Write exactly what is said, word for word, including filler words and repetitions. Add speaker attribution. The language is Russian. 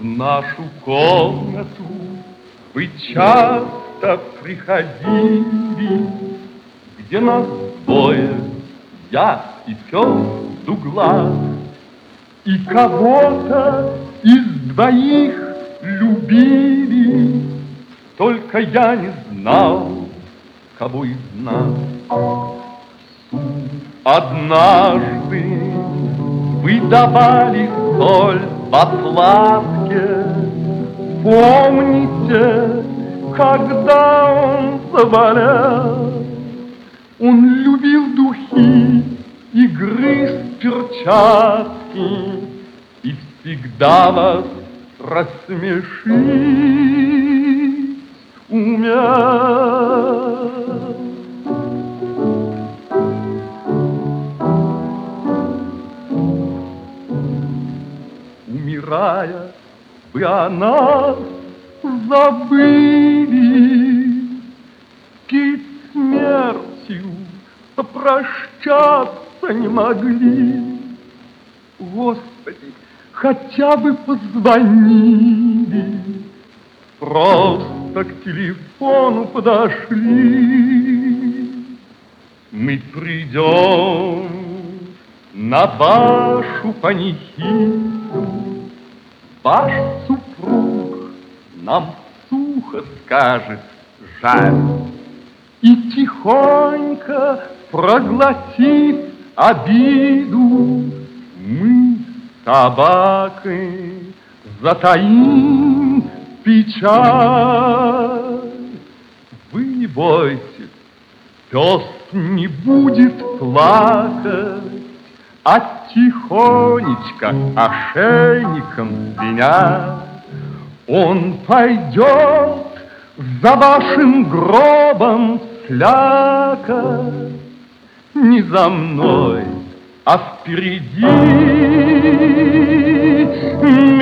Speaker 1: В нашу комнату вы часто приходили, где нас двое, я и пес Дуглас, и кого-то из двоих любили, только я не знал, кого из нас. Однажды вы давали соль в отладке. Помните, когда он заболел? Он любил духи и грыз перчатки, и всегда вас рассмешить умел. Умирая, вы о нас забыли, перед смертью попрощаться не могли. Господи, хотя бы позвонили, просто к телефону подошли. Мы придем на вашу панихиду, ваш супруг нам сухо скажет жаль и тихонько проглотит обиду. Мы с собакой затаим печаль. Вы не бойтесь, пес не будет плакать, а тихонечко ошейником звеня он пойдет за вашим гробом слякоть. Не за мной, а впереди